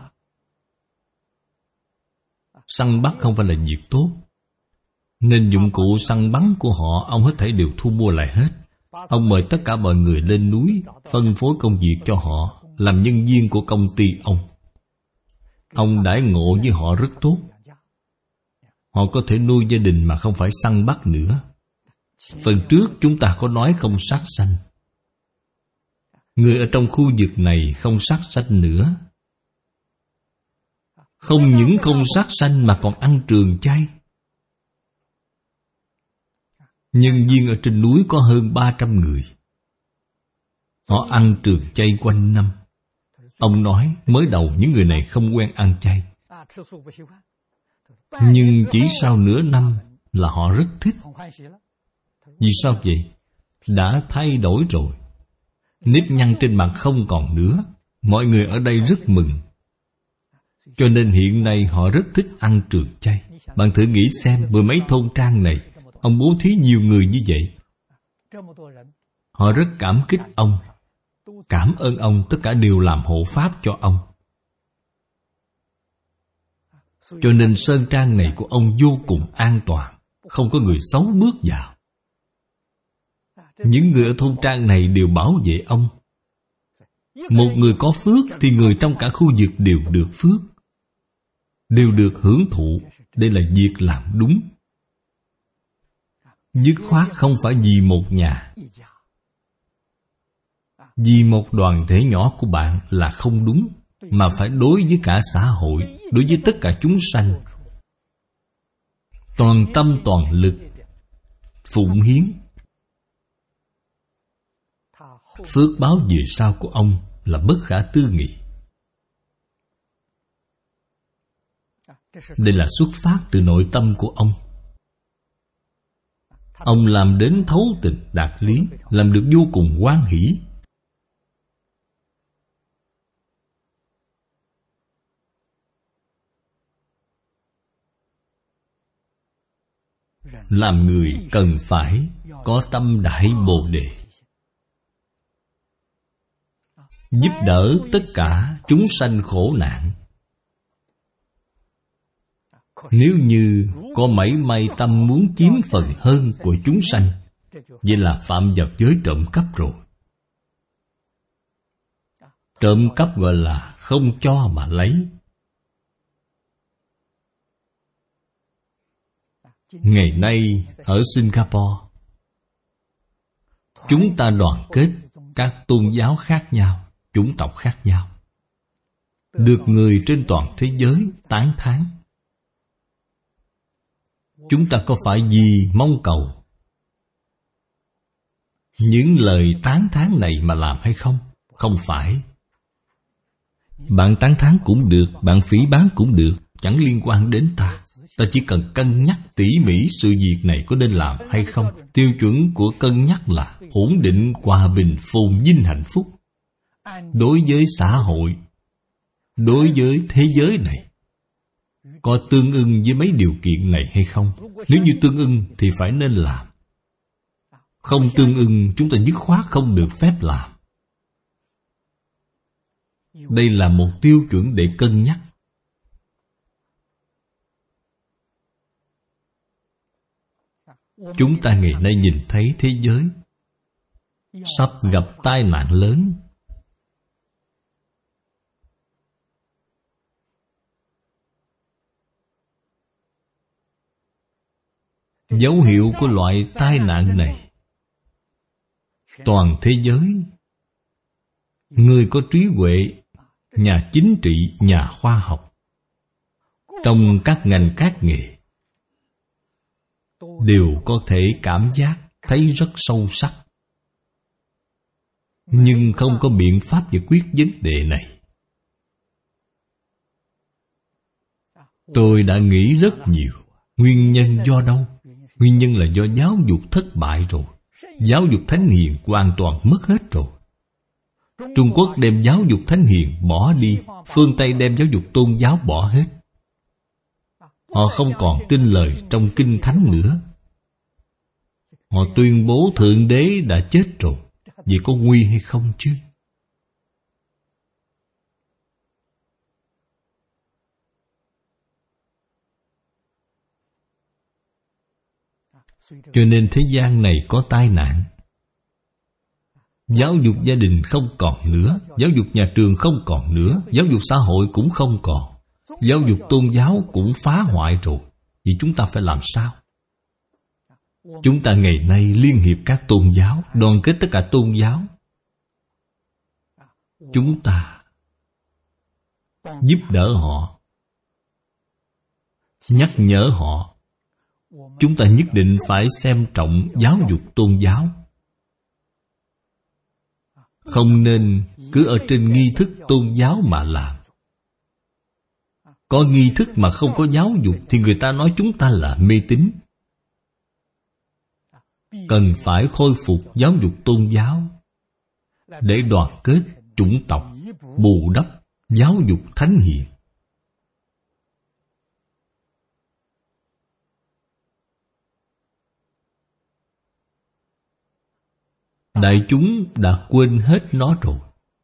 Săn bắt không phải là việc tốt, nên dụng cụ săn bắn của họ ông hết thảy đều thu mua lại hết. Ông mời tất cả mọi người lên núi, phân phối công việc cho họ, làm nhân viên của công ty ông. Ông đãi ngộ với họ rất tốt. Họ có thể nuôi gia đình mà không phải săn bắt nữa. Phần trước chúng ta có nói không sát sanh. Người ở trong khu vực này không sát sanh nữa. Không những không sát sanh mà còn ăn trường chay. Nhân viên ở trên núi có hơn ba trăm người. Họ ăn trường chay quanh năm. Ông nói mới đầu những người này không quen ăn chay, nhưng chỉ sau nửa năm là họ rất thích. Vì sao vậy? Đã thay đổi rồi. Nếp nhăn trên mặt không còn nữa. Mọi người ở đây rất mừng. Cho nên hiện nay họ rất thích ăn trường chay. Bạn thử nghĩ xem, mười mấy thôn trang này, ông bố thí nhiều người như vậy. Họ rất cảm kích ông, cảm ơn ông, tất cả đều làm hộ pháp cho ông. Cho nên sơn trang này của ông vô cùng an toàn, không có người xấu bước vào. Những người ở thôn trang này đều bảo vệ ông. Một người có phước thì người trong cả khu vực đều được phước, đều được hưởng thụ. Đây là việc làm đúng. Dứt khoát không phải vì một nhà, vì một đoàn thể nhỏ của bạn là không đúng, mà phải đối với cả xã hội, đối với tất cả chúng sanh. Toàn tâm toàn lực phụng hiến. Phước báo về sau của ông là bất khả tư nghị. Đây là xuất phát từ nội tâm của ông. Ông làm đến thấu tình đạt lý, làm được vô cùng hoan hỷ. Làm người cần phải có tâm đại bồ đề, giúp đỡ tất cả chúng sanh khổ nạn. Nếu như có mảy may tâm muốn chiếm phần hơn của chúng sanh, vậy là phạm vào giới trộm cắp rồi. Trộm cắp gọi là không cho mà lấy. Ngày nay ở Singapore, chúng ta đoàn kết các tôn giáo khác nhau, chủng tộc khác nhau, được người trên toàn thế giới tán thán. Chúng ta có phải vì mong cầu những lời tán thán này mà làm hay không? Không phải. Bạn tán thán cũng được, bạn phỉ báng cũng được, chẳng liên quan đến ta. Ta chỉ cần cân nhắc tỉ mỉ sự việc này có nên làm hay không. Tiêu chuẩn của cân nhắc là ổn định, hòa bình, phồn vinh, hạnh phúc. Đối với xã hội, đối với thế giới này, có tương ưng với mấy điều kiện này hay không? Nếu như tương ưng thì phải nên làm. Không tương ưng, chúng ta dứt khoát không được phép làm. Đây là một tiêu chuẩn để cân nhắc. Chúng ta ngày nay nhìn thấy thế giới sắp gặp tai nạn lớn. Dấu hiệu của loại tai nạn này, toàn thế giới, người có trí huệ, nhà chính trị, nhà khoa học, trong các ngành các nghề, đều có thể cảm giác thấy rất sâu sắc, nhưng không có biện pháp giải quyết vấn đề này. Tôi đã nghĩ rất nhiều. Nguyên nhân do đâu? Nguyên nhân là do giáo dục thất bại rồi. Giáo dục thánh hiền hoàn toàn mất hết rồi. Trung Quốc đem giáo dục thánh hiền bỏ đi, phương Tây đem giáo dục tôn giáo bỏ hết. Họ không còn tin lời trong kinh thánh nữa. Họ tuyên bố Thượng Đế đã chết rồi. Vậy có nguy hay không chứ? Cho nên thế gian này có tai nạn. Giáo dục gia đình không còn nữa, giáo dục nhà trường không còn nữa, giáo dục xã hội cũng không còn, giáo dục tôn giáo cũng phá hoại rồi. Vậy chúng ta phải làm sao? Chúng ta ngày nay liên hiệp các tôn giáo, đoàn kết tất cả tôn giáo. Chúng ta giúp đỡ họ, nhắc nhở họ. Chúng ta nhất định phải xem trọng giáo dục tôn giáo. Không nên cứ ở trên nghi thức tôn giáo mà làm. Có nghi thức mà không có giáo dục thì người ta nói chúng ta là mê tín. Cần phải khôi phục giáo dục tôn giáo. để đoàn kết chủng tộc, bù đắp, giáo dục thánh hiền. Đại chúng đã quên hết nó rồi.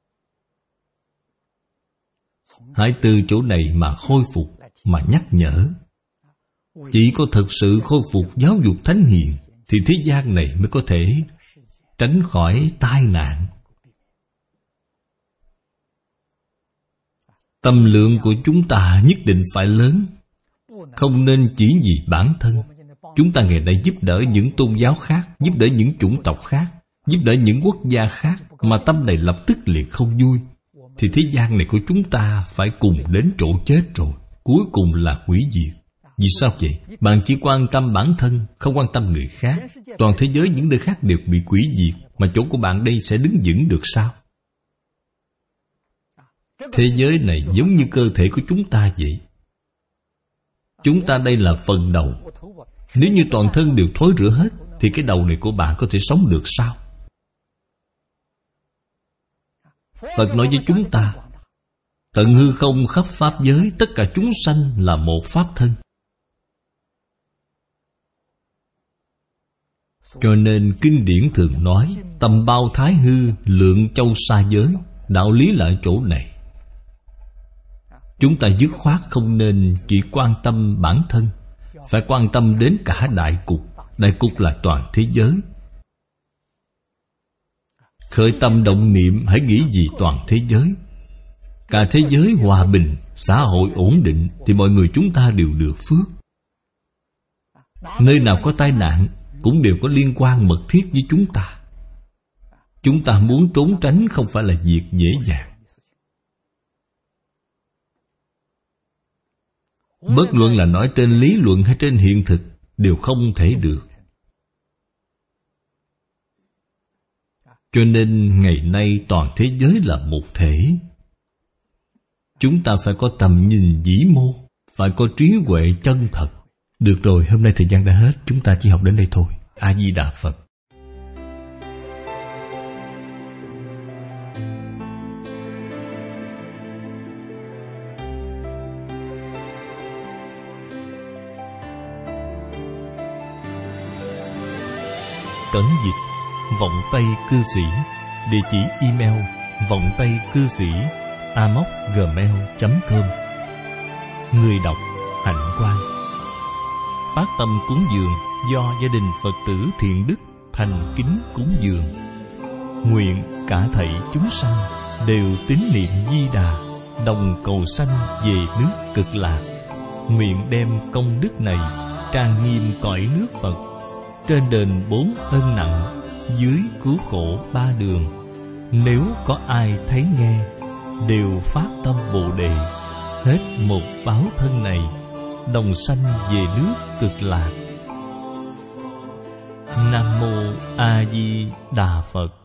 Hãy từ chỗ này mà khôi phục, mà nhắc nhở. Chỉ có thực sự khôi phục giáo dục thánh hiền thì thế gian này mới có thể tránh khỏi tai nạn. Tâm lượng của chúng ta nhất định phải lớn, không nên chỉ vì bản thân. Chúng ta ngày nay giúp đỡ những tôn giáo khác, giúp đỡ những chủng tộc khác, giúp đỡ những quốc gia khác, mà tâm này lập tức liền không vui, thì thế gian này của chúng ta phải cùng đến chỗ chết rồi, cuối cùng là hủy diệt. Vì sao vậy? Bạn chỉ quan tâm bản thân, không quan tâm người khác. Toàn thế giới những nơi khác đều bị hủy diệt, mà chỗ của bạn đây sẽ đứng vững được sao? Thế giới này giống như cơ thể của chúng ta vậy. Chúng ta đây là phần đầu. Nếu như toàn thân đều thối rữa hết, thì cái đầu này của bạn có thể sống được sao? Phật nói với chúng ta, tận hư không khắp pháp giới, tất cả chúng sanh là một pháp thân. Cho nên kinh điển thường nói, tầm bao thái hư, lượng châu xa giới. Đạo lý là ở chỗ này. Chúng ta dứt khoát không nên chỉ quan tâm bản thân, phải quan tâm đến cả đại cục. Đại cục là toàn thế giới. Khởi tâm động niệm, hãy nghĩ gì toàn thế giới. Cả thế giới hòa bình, xã hội ổn định, thì mọi người chúng ta đều được phước. Nơi nào có tai nạn cũng đều có liên quan mật thiết với chúng ta. Chúng ta muốn trốn tránh không phải là việc dễ dàng. Bất luận là nói trên lý luận hay trên hiện thực, đều không thể được. Cho nên ngày nay toàn thế giới là một thể. Chúng ta phải có tầm nhìn vĩ mô, phải có trí huệ chân thật. Được rồi, hôm nay thời gian đã hết, chúng ta chỉ học đến đây thôi. A Di Đà Phật. Cẩn dịch Vọng Tây Cư Sĩ. Địa chỉ email vọng tây cư sĩ a m o c gmail chấm com. Người đọc Hạnh Quang. Phát tâm cúng dường do gia đình Phật tử Thiện Đức thành kính cúng dường. Nguyện cả thảy chúng sanh đều tín niệm Di Đà, đồng cầu sanh về nước Cực Lạc. Nguyện đem công đức này trang nghiêm cõi nước Phật, trên đền bốn ân nặng, dưới cứu khổ ba đường. Nếu có ai thấy nghe, đều phát tâm Bồ Đề, hết một báo thân này, đồng sanh về nước Cực Lạc. Nam Mô A Di Đà Phật.